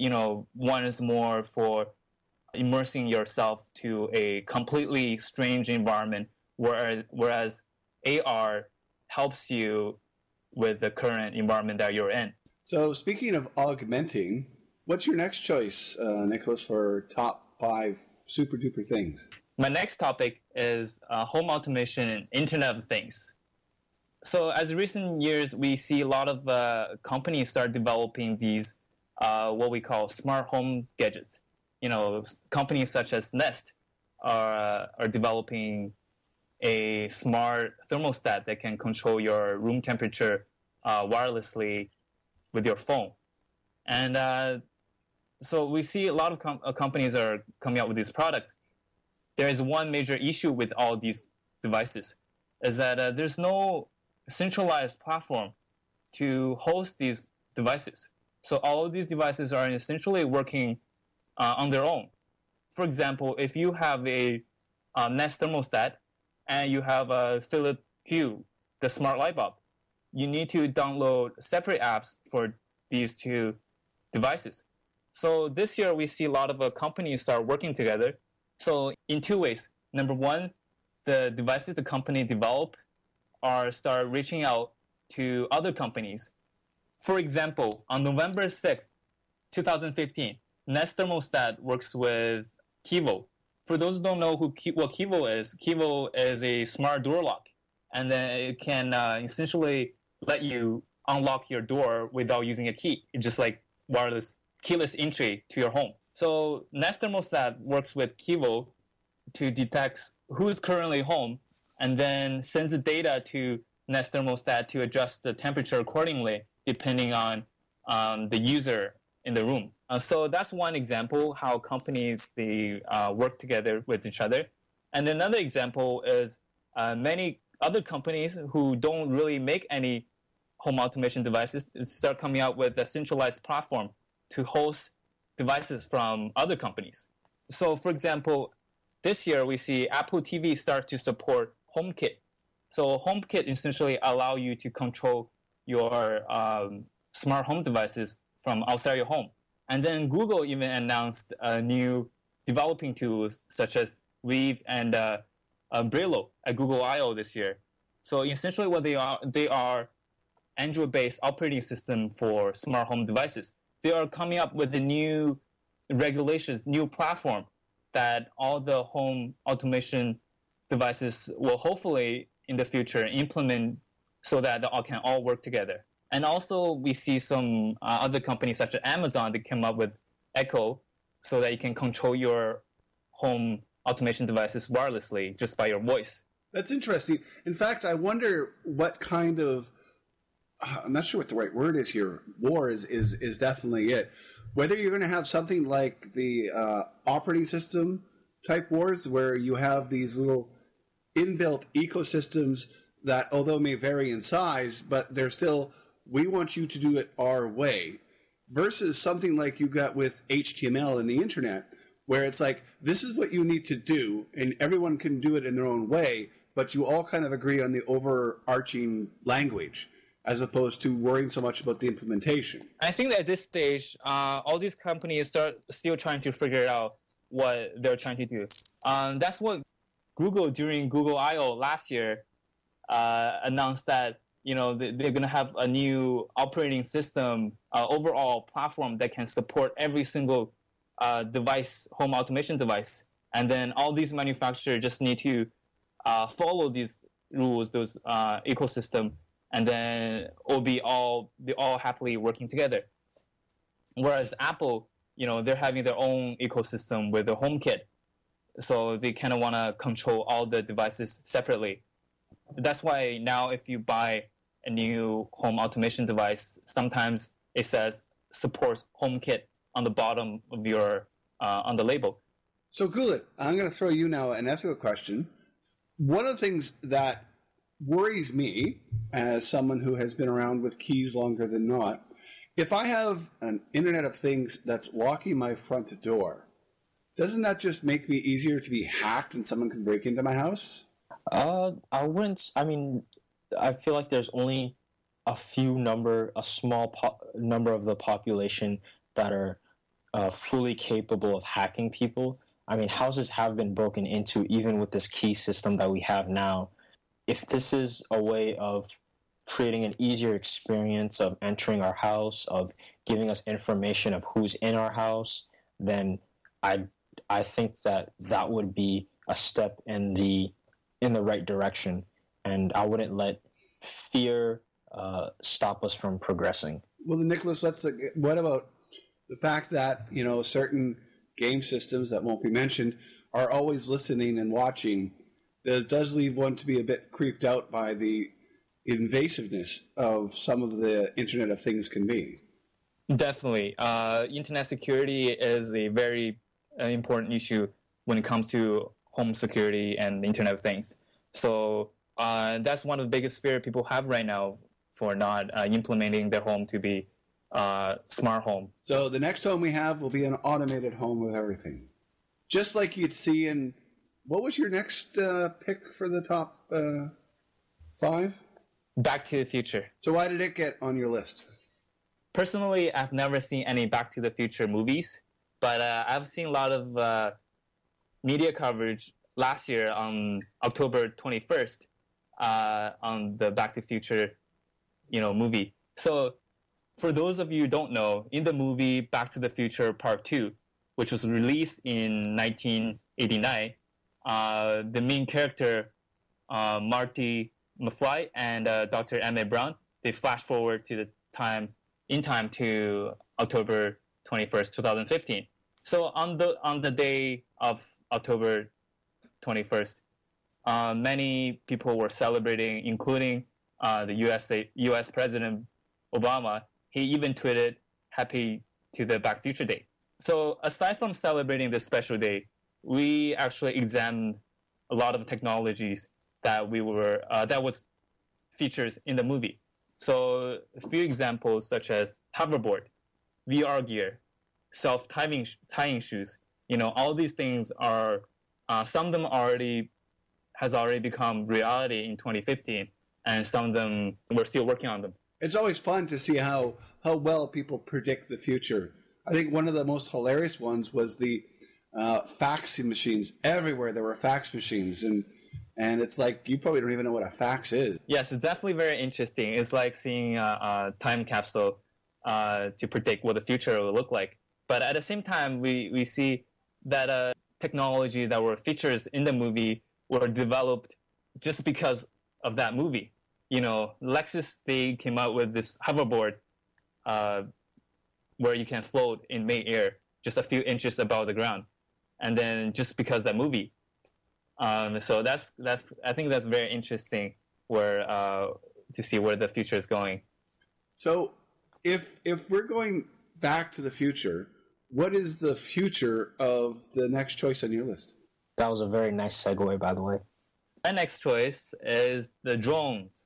[SPEAKER 9] one is more for immersing yourself to a completely strange environment, whereas AR helps you with the current environment that you're in.
[SPEAKER 4] So speaking of augmenting, what's your next choice, Nicholas, for top 5 super duper things?
[SPEAKER 9] My next topic is home automation and Internet of Things. So as in recent years, we see a lot of companies start developing these what we call smart home gadgets. Companies such as Nest are developing a smart thermostat that can control your room temperature wirelessly with your phone. And so we see a lot of companies are coming out with this product. There is one major issue with all these devices, is that there's no centralized platform to host these devices. So all of these devices are essentially working on their own. For example, if you have a Nest thermostat and you have a Philips Hue, the smart light bulb, you need to download separate apps for these two devices. So this year we see a lot of companies start working together. So in two ways. Number one, the devices the company develop start reaching out to other companies. For example, on November 6th, 2015, Nest thermostat works with Kivo. for those who don't know what Kivo is a smart door lock, and then it can essentially let you unlock your door without using a key. It's just like wireless keyless entry to your home. So Nest Thermostat works with Kivo to detect who is currently home, and then sends the data to Nest Thermostat to adjust the temperature accordingly, depending on the user in the room. So that's one example how companies they work together with each other. And another example is many other companies who don't really make any home automation devices start coming out with a centralized platform to host devices from other companies. So, for example, this year we see Apple TV start to support HomeKit. So HomeKit essentially allow you to control your smart home devices from outside your home. And then Google even announced new developing tools such as Weave and Brillo at Google I/O this year. So essentially what they are Android-based operating system for smart home devices. They are coming up with a new regulations, new platform that all the home automation devices will hopefully in the future implement so that they all can all work together. And also we see some other companies such as Amazon that came up with Echo so that you can control your home automation devices wirelessly just by your voice.
[SPEAKER 4] That's interesting. In fact, I wonder what kind of, I'm not sure what the right word is here. War is definitely it. Whether you're going to have something like the operating system type wars where you have these little inbuilt ecosystems that, although may vary in size, but they're still, we want you to do it our way, versus something like you got with HTML and the internet, where it's like, this is what you need to do, and everyone can do it in their own way, but you all kind of agree on the overarching language, as opposed to worrying so much about the implementation.
[SPEAKER 9] I think that at this stage, all these companies start still trying to figure out what they're trying to do. That's what Google, during Google I/O last year, announced that they're going to have a new operating system, overall platform that can support every single device, home automation device. And then all these manufacturers just need to follow these rules, those ecosystem, and then it'll be all happily working together. Whereas Apple, they're having their own ecosystem with the HomeKit, so they kind of want to control all the devices separately. That's why now if you buy a new home automation device, sometimes it says supports HomeKit on the bottom of your on the label.
[SPEAKER 4] So Gulit, I'm going to throw you now an ethical question. One of the things that worries me as someone who has been around with keys longer than not, if I have an Internet of Things that's locking my front door, doesn't that just make me easier to be hacked and someone can break into my house?
[SPEAKER 8] I wouldn't. I mean, I feel like there's only a small number of the population that are fully capable of hacking people. I mean, houses have been broken into even with this key system that we have now. If this is a way of creating an easier experience of entering our house, of giving us information of who's in our house, then I think that would be a step in the right direction, and I wouldn't let fear stop us from progressing.
[SPEAKER 4] Well, then, Nicholas, what about the fact that certain game systems that won't be mentioned are always listening and watching? It does leave one to be a bit creeped out by the invasiveness of some of the Internet of Things can be.
[SPEAKER 9] Definitely. Internet security is a very important issue when it comes to home security and the Internet of Things. So that's one of the biggest fear people have right now for not implementing their home to be smart home.
[SPEAKER 4] So the next home we have will be an automated home with everything. Just like you'd see in, what was your next pick for the top 5?
[SPEAKER 9] Back to the Future.
[SPEAKER 4] So why did it get on your list?
[SPEAKER 9] Personally, I've never seen any Back to the Future movies, but I've seen a lot of media coverage last year on October 21st on the Back to the Future, movie. So for those of you who don't know, in the movie Back to the Future Part 2, which was released in 1986, 1989, the main character, Marty McFly and Dr. M.A. Brown, they flash forward to time to October 21st, 2015. So on the day of October 21st, many people were celebrating, including the U.S. President Obama. He even tweeted "Happy to the Back Future Day." So aside from celebrating this special day, we actually examined a lot of technologies that was features in the movie. So a few examples such as hoverboard, VR gear, self-tying shoes. All these things are some of them has already become reality in 2015, and some of them we're still working on them.
[SPEAKER 4] It's always fun to see how well people predict the future. I think one of the most hilarious ones was the faxing machines. Everywhere there were fax machines, and it's like you probably don't even know what a fax is.
[SPEAKER 9] Yes, it's definitely very interesting. It's like seeing a time capsule to predict what the future will look like. But at the same time, we see that technology that were features in the movie were developed just because of that movie. Lexus, they came out with this hoverboard where you can float in mid-air just a few inches above the ground, and then just because that movie. So that's I think that's very interesting to see where the future is going.
[SPEAKER 4] So if we're going back to the future, what is the future of the next choice on your list?
[SPEAKER 8] That was a very nice segue, by the way.
[SPEAKER 9] My next choice is the drones.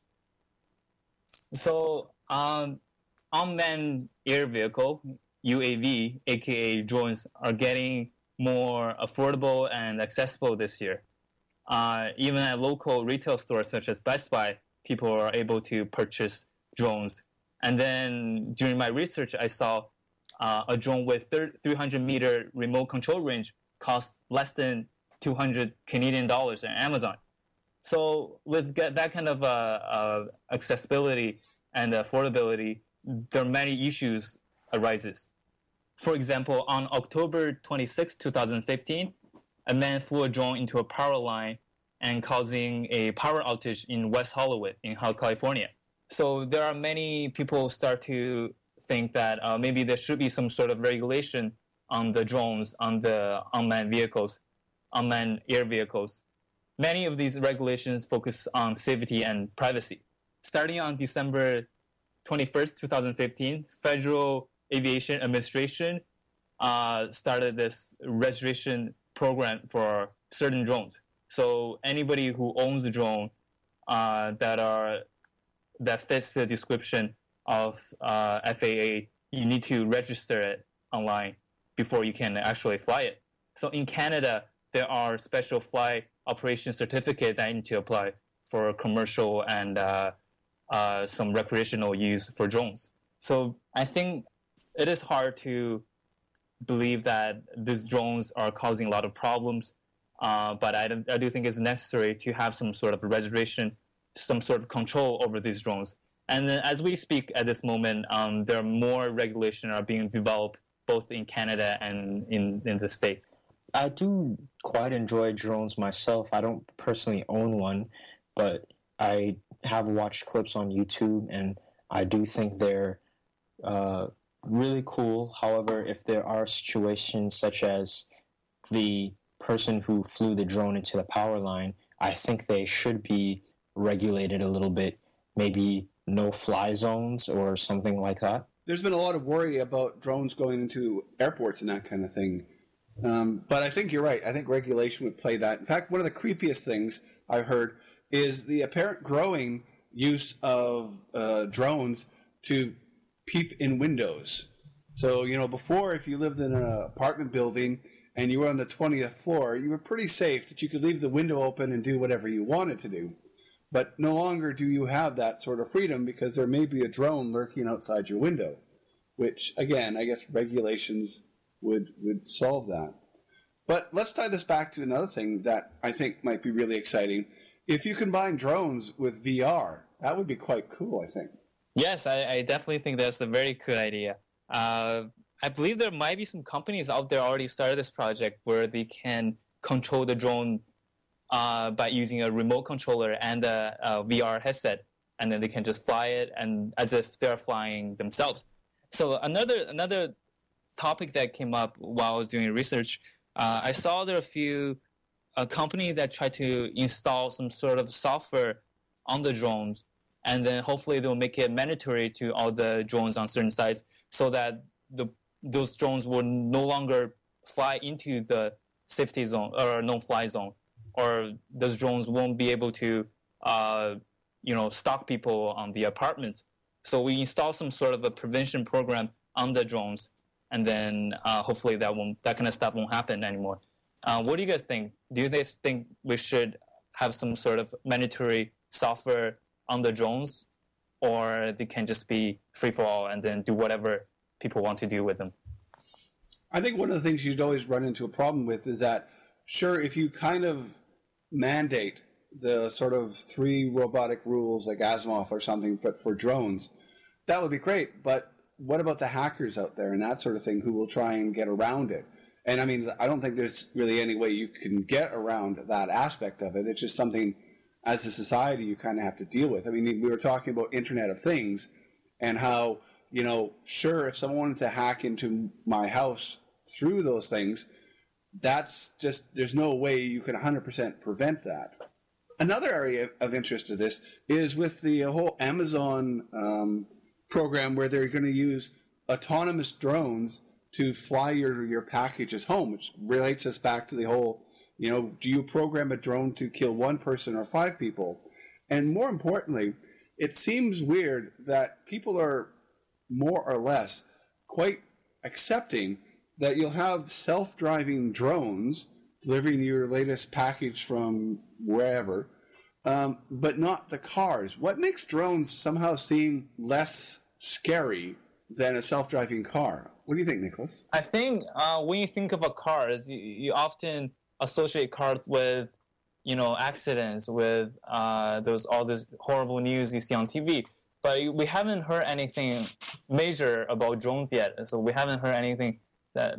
[SPEAKER 9] So unmanned air vehicle, UAV, aka drones, are getting more affordable and accessible this year. Even at local retail stores such as Best Buy, people are able to purchase drones. And then during my research, I saw a drone with 300-meter remote control range costs less than 200 Canadian dollars on Amazon. So with that kind of accessibility and affordability, there are many issues arises. For example, on October 26, 2015, a man flew a drone into a power line and causing a power outage in West Hollywood in California. So there are many people start to think that maybe there should be some sort of regulation on the drones, on the unmanned air vehicles. Many of these regulations focus on safety and privacy. Starting on December 21st, 2015, Federal Aviation Administration started this registration program for certain drones. So anybody who owns a drone that fits the description of FAA, you need to register it online before you can actually fly it. So in Canada, there are special flight operation certificates that you need to apply for commercial and some recreational use for drones. So I think it is hard to believe that these drones are causing a lot of problems, but I do think it's necessary to have some sort of registration, some sort of control over these drones. And then as we speak at this moment, there are more regulations are being developed both in Canada and in the States.
[SPEAKER 8] I do quite enjoy drones myself. I don't personally own one, but I have watched clips on YouTube, and I do think they're really cool. However, if there are situations such as the person who flew the drone into the power line, I think they should be regulated a little bit, maybe no-fly zones or something like that.
[SPEAKER 4] There's been a lot of worry about drones going into airports and that kind of thing. But I think you're right. I think regulation would play that. In fact, one of the creepiest things I've heard is the apparent growing use of drones to peep in windows. So, before, if you lived in an apartment building and you were on the 20th floor, you were pretty safe that you could leave the window open and do whatever you wanted to do. But no longer do you have that sort of freedom because there may be a drone lurking outside your window, which, again, I guess regulations would solve that. But let's tie this back to another thing that I think might be really exciting. If you combine drones with VR, that would be quite cool, I think.
[SPEAKER 9] Yes, I definitely think that's a very good idea. I believe there might be some companies out there already started this project where they can control the drone by using a remote controller and a VR headset, and then they can just fly it and as if they're flying themselves. So another topic that came up while I was doing research, I saw there are a few companies that try to install some sort of software on the drones, and then hopefully they'll make it mandatory to all the drones on certain sites so that those drones will no longer fly into the safety zone or no-fly zone, or those drones won't be able to stalk people on the apartments. So we install some sort of a prevention program on the drones, and then hopefully that kind of stuff won't happen anymore. What do you guys think? Do you guys think we should have some sort of mandatory software on the drones, or they can just be free for all and then do whatever people want to do with them?
[SPEAKER 4] I think one of the things you'd always run into a problem with is that, sure, if you kind of mandate the sort of 3 robotic rules like Asimov or something, but for drones, that would be great. But what about the hackers out there and that sort of thing who will try and get around it? And I mean, I don't think there's really any way you can get around that aspect of it. It's just something, as a society, you kind of have to deal with. I mean, we were talking about Internet of Things and how, sure, if someone wanted to hack into my house through those things, that's just, there's no way you can 100% prevent that. Another area of interest to this is with the whole Amazon program where they're going to use autonomous drones to fly your packages home, which relates us back to the whole, do you program a drone to kill 1 person or 5 people? And more importantly, it seems weird that people are more or less quite accepting that you'll have self-driving drones delivering your latest package from wherever, but not the cars. What makes drones somehow seem less scary than a self-driving car? What do you think, Nicholas?
[SPEAKER 9] I think when you think of cars, you often associate cars with, accidents, with all this horrible news you see on TV. But we haven't heard anything major about drones yet. So we haven't heard anything that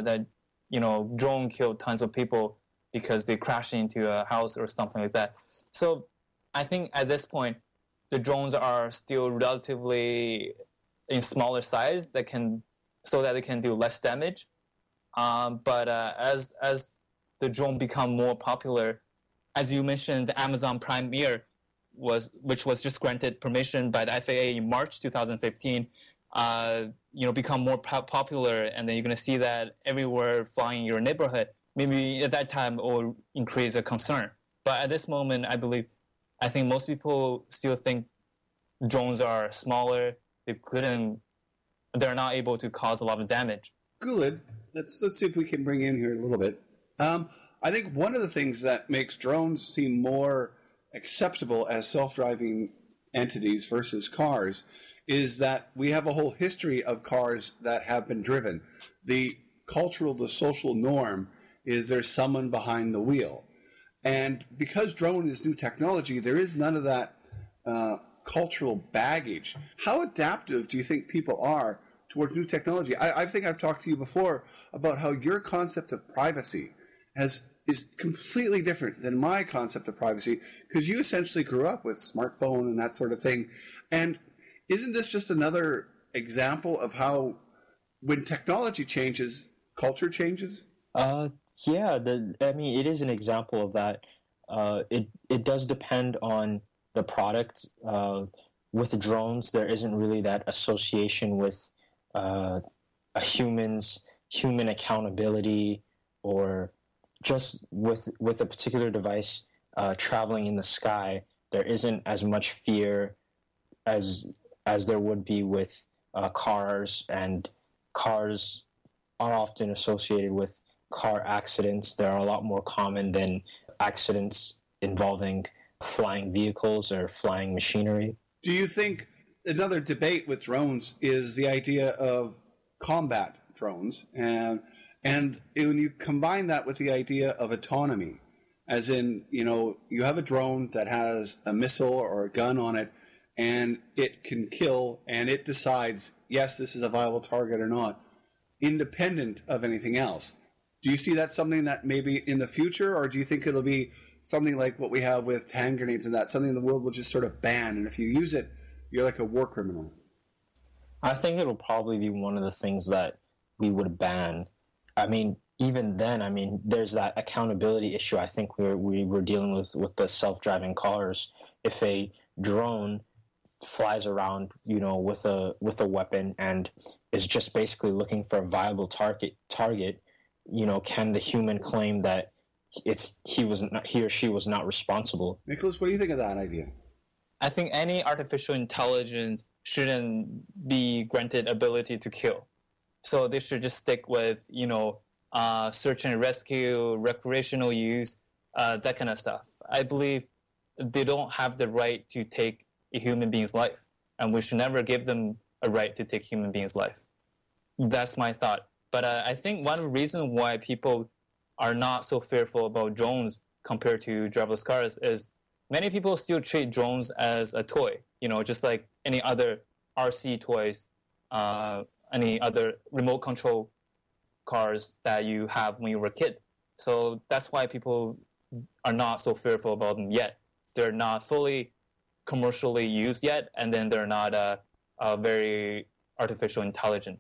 [SPEAKER 9] drone killed tons of people because they crashed into a house or something like that. So I think at this point, the drones are still relatively in smaller size so that they can do less damage. But as the drone become more popular, as you mentioned, the Amazon Prime Air, which was just granted permission by the FAA in March 2015, become more popular, and then you're going to see that everywhere flying in your neighborhood. Maybe at that time it will increase a concern. But at this moment, I think most people still think drones are smaller. They're not able to cause a lot of damage.
[SPEAKER 4] Good. Let's see if we can bring in here a little bit. I think one of the things that makes drones seem more acceptable as self-driving entities versus cars is that we have a whole history of cars that have been driven. The social norm is there's someone behind the wheel. And because drone is new technology, there is none of that cultural baggage. How adaptive do you think people are towards new technology? I think I've talked to you before about how your concept of privacy is completely different than my concept of privacy, because you essentially grew up with smartphone and that sort of thing. And isn't this just another example of how when technology changes, culture changes?
[SPEAKER 8] Yeah, it is an example of that. It does depend on the product. With drones, there isn't really that association with a human accountability, or just with a particular device traveling in the sky. There isn't as much fear as there would be with cars, and cars are often associated with car accidents. They are a lot more common than accidents involving flying vehicles or flying machinery.
[SPEAKER 4] Do you think another debate with drones is the idea of combat drones, and when you combine that with the idea of autonomy, as in, you have a drone that has a missile or a gun on it, and it can kill, and it decides, yes, this is a viable target or not, independent of anything else. Do you see that something that maybe in the future, or do you think it'll be something like what we have with hand grenades and that, something the world will just sort of ban, and if you use it, you're like a war criminal?
[SPEAKER 8] I think it'll probably be one of the things that we would ban. I mean, even then, I mean, there's that accountability issue I think we were dealing with the self-driving cars. If a drone flies around, you know, with a weapon and is just basically looking for a viable target, you know, can the human claim that he or she was not responsible?
[SPEAKER 4] Nicholas, what do you think of that idea?
[SPEAKER 9] I think any artificial intelligence shouldn't be granted ability to kill. So they should just stick with, you know, search and rescue, recreational use, that kind of stuff. I believe they don't have the right to take a human being's life, and we should never give them a right to take human being's life. That's my thought. But I think one reason why people are not so fearful about drones compared to driverless cars is many people still treat drones as a toy, you know, just like any other RC toys, any other remote control cars that you have when you were a kid. So that's why people are not so fearful about them yet. They're not fully commercially used yet, and then they're not very artificial intelligent.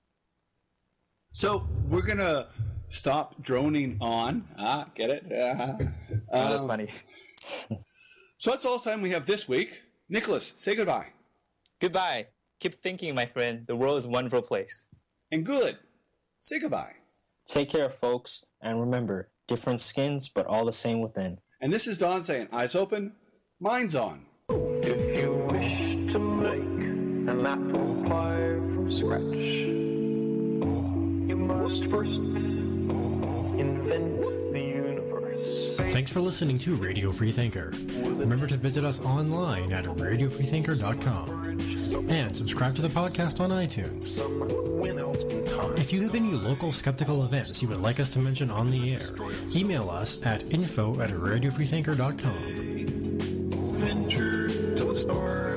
[SPEAKER 4] So we're going to stop droning on. Get it?
[SPEAKER 9] That's funny.
[SPEAKER 4] So that's all the time we have this week. Nicholas, say goodbye.
[SPEAKER 9] Goodbye. Keep thinking, my friend. The world is a wonderful place.
[SPEAKER 4] And Guled, say goodbye.
[SPEAKER 8] Take care, folks. And remember, different skins, but all the same within.
[SPEAKER 4] And this is Don saying, eyes open, minds on.
[SPEAKER 7] If you wish to make an apple pie from scratch, you must first invent the universe.
[SPEAKER 10] Thanks for listening to Radio Free Thinker. Remember to visit us online at radiofreethinker.com and subscribe to the podcast on iTunes. If you have any local skeptical events you would like us to mention on the air, email us at info@radiofreethinker.com.
[SPEAKER 7] Venture to the stars.